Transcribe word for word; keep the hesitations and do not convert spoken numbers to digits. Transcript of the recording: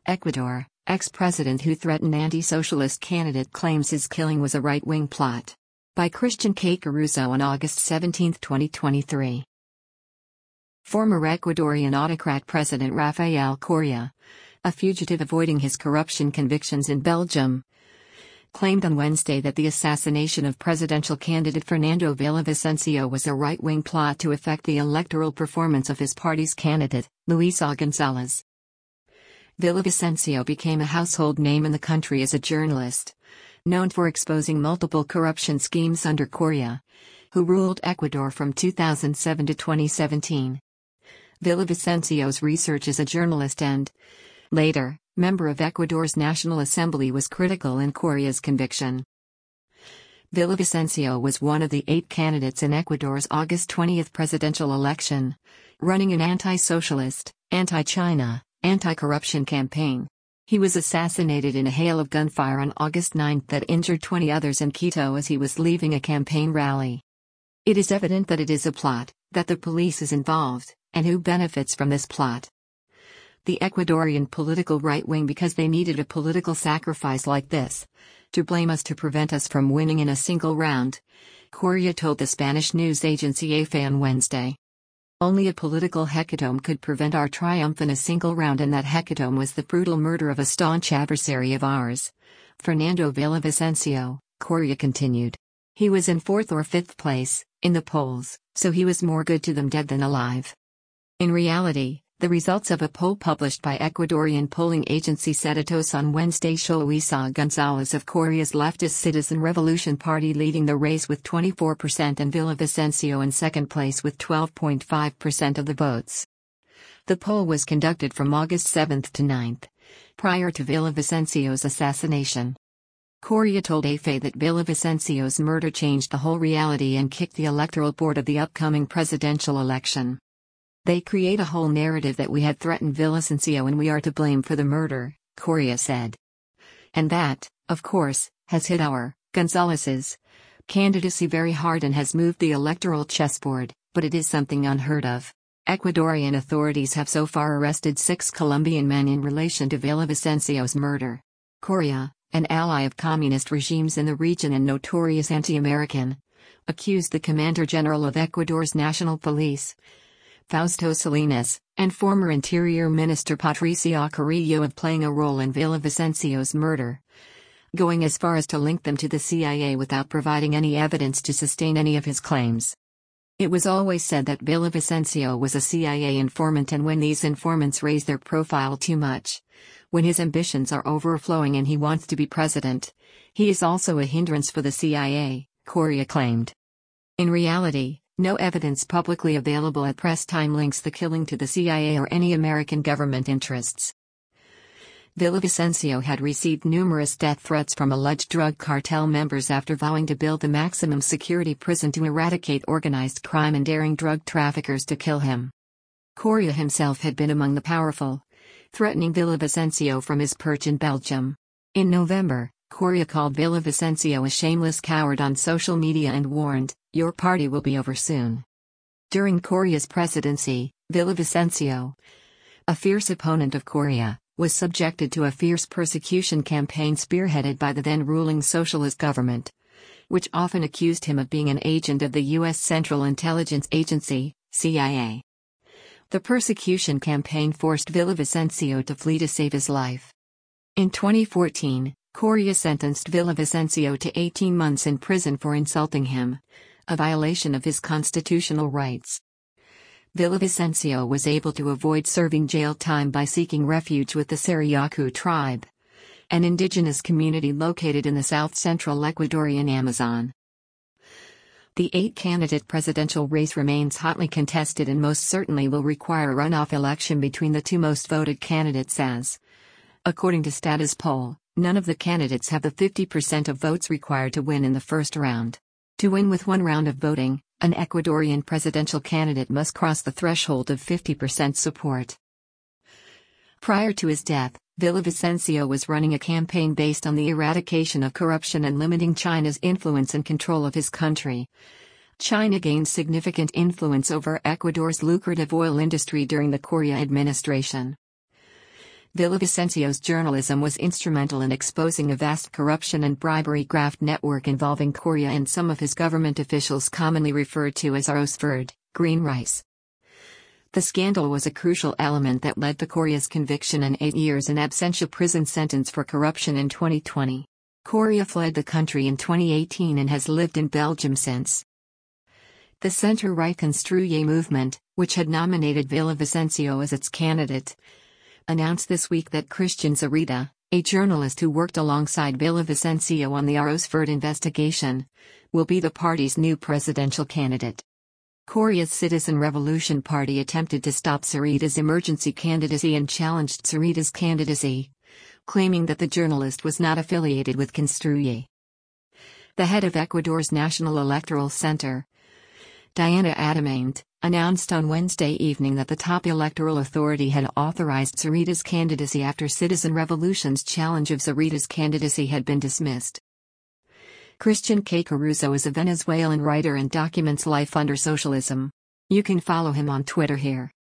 Ecuador, ex-president who threatened anti-socialist candidate claims his killing was a right-wing plot. By Christian K. Caruso on August seventeenth, twenty twenty-three. Former Ecuadorian autocrat President Rafael Correa, a fugitive avoiding his corruption convictions in Belgium, claimed on Wednesday that the assassination of presidential candidate Fernando Villavicencio was a right-wing plot to affect the electoral performance of his party's candidate, Luisa González. Villavicencio became a household name in the country as a journalist, known for exposing multiple corruption schemes under Correa, who ruled Ecuador from two thousand seven to twenty seventeen. Villavicencio's research as a journalist and, later, member of Ecuador's National Assembly was critical in Correa's conviction. Villavicencio was one of the eight candidates in Ecuador's August twentieth presidential election, running an anti-socialist, anti-China, anti-corruption campaign. He was assassinated in a hail of gunfire on August ninth that injured twenty others in Quito as he was leaving a campaign rally. It is evident that it is a plot, that the police is involved, and who benefits from this plot. The Ecuadorian political right wing because they needed a political sacrifice like this, to blame us to prevent us from winning in a single round, Correa told the Spanish news agency E F E on Wednesday. Only a political hecatomb could prevent our triumph in a single round, and that hecatomb was the brutal murder of a staunch adversary of ours, Fernando Villavicencio, Correa continued. He was in fourth or fifth place, in the polls, so he was more good to them dead than alive. In reality, the results of a poll published by Ecuadorian polling agency Cetetos on Wednesday show Luisa González of Correa's leftist Citizen Revolution Party leading the race with twenty-four percent and Villavicencio in second place with twelve point five percent of the votes. The poll was conducted from August seventh to ninth, prior to Villavicencio's assassination. Correa told E F E that Villavicencio's murder changed the whole reality and kicked the electoral board of the upcoming presidential election. They create a whole narrative that we had threatened Villavicencio and we are to blame for the murder, Correa said. And that, of course, has hit our, González's, candidacy very hard and has moved the electoral chessboard, but it is something unheard of. Ecuadorian authorities have so far arrested six Colombian men in relation to Villavicencio's murder. Correa, an ally of communist regimes in the region and notorious anti-American, accused the Commander-General of Ecuador's National Police, Fausto Salinas, and former Interior Minister Patricia Carrillo of playing a role in Villavicencio's murder, going as far as to link them to the C I A without providing any evidence to sustain any of his claims. It was always said that Villavicencio was a C I A informant, and when these informants raise their profile too much, when his ambitions are overflowing and he wants to be president, he is also a hindrance for the C I A, Correa claimed. In reality, no evidence publicly available at press time links the killing to the C I A or any American government interests. Villavicencio had received numerous death threats from alleged drug cartel members after vowing to build the maximum security prison to eradicate organized crime and daring drug traffickers to kill him. Correa himself had been among the powerful, threatening Villavicencio from his perch in Belgium. In November, Correa called Villavicencio a shameless coward on social media and warned, "Your party will be over soon." During Correa's presidency, Villavicencio, a fierce opponent of Correa, was subjected to a fierce persecution campaign spearheaded by the then-ruling socialist government, which often accused him of being an agent of the U S Central Intelligence Agency, C I A. The persecution campaign forced Villavicencio to flee to save his life. In twenty fourteen, Correa sentenced Villavicencio to eighteen months in prison for insulting him, a violation of his constitutional rights. Villavicencio was able to avoid serving jail time by seeking refuge with the Sarayaku tribe, an indigenous community located in the south-central Ecuadorian Amazon. The eight-candidate presidential race remains hotly contested and most certainly will require a runoff election between the two most voted candidates as, according to Status Poll, none of the candidates have the fifty percent of votes required to win in the first round. To win with one round of voting, an Ecuadorian presidential candidate must cross the threshold of fifty percent support. Prior to his death, Villavicencio was running a campaign based on the eradication of corruption and limiting China's influence and control of his country. China gained significant influence over Ecuador's lucrative oil industry during the Correa administration. Villavicencio's journalism was instrumental in exposing a vast corruption and bribery graft network involving Coria and some of his government officials, commonly referred to as arroz verde, green rice. The scandal was a crucial element that led to Coria's conviction and eight years in absentia prison sentence for corruption in twenty twenty. Coria fled the country in twenty eighteen and has lived in Belgium since. The centre-right Construye movement, which had nominated Villavicencio as its candidate, announced this week that Christian Zurita, a journalist who worked alongside Villavicencio on the arroz verde investigation, will be the party's new presidential candidate. Coria's Citizen Revolution Party attempted to stop Zurita's emergency candidacy and challenged Zurita's candidacy, claiming that the journalist was not affiliated with Construye. The head of Ecuador's National Electoral Center, Diana Adamaint, announced on Wednesday evening that the top electoral authority had authorized Zurita's candidacy after Citizen Revolution's challenge of Zurita's candidacy had been dismissed. Christian K. Caruso is a Venezuelan writer and documents life under socialism. You can follow him on Twitter here.